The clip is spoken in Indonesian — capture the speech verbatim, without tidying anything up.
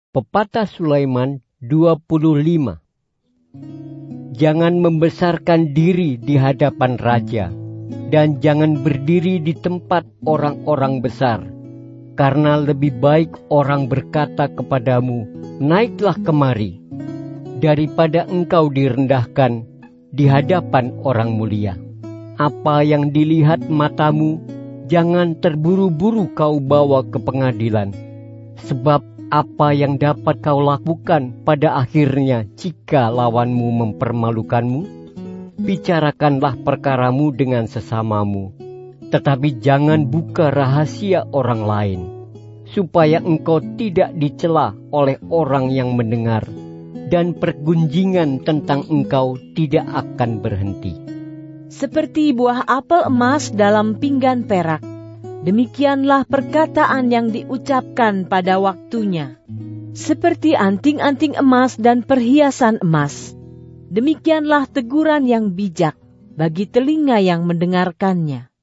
Pepatah Sulaiman dua puluh lima. Jangan membesarkan diri di hadapan raja, dan jangan berdiri di tempat orang-orang besar, karena lebih baik orang berkata kepadamu, naiklah kemari, daripada engkau direndahkan di hadapan orang mulia. Apa yang dilihat matamu, jangan terburu-buru kau bawa ke pengadilan, sebab apa yang dapat kau lakukan pada akhirnya jika lawanmu mempermalukanmu? Bicarakanlah perkaramu dengan sesamamu, tetapi jangan buka rahasia orang lain, supaya engkau tidak dicela oleh orang yang mendengar, dan pergunjingan tentang engkau tidak akan berhenti. Seperti buah apel emas dalam pinggan perak, demikianlah perkataan yang diucapkan pada waktunya. Seperti anting-anting emas dan perhiasan emas, demikianlah teguran yang bijak bagi telinga yang mendengarkannya.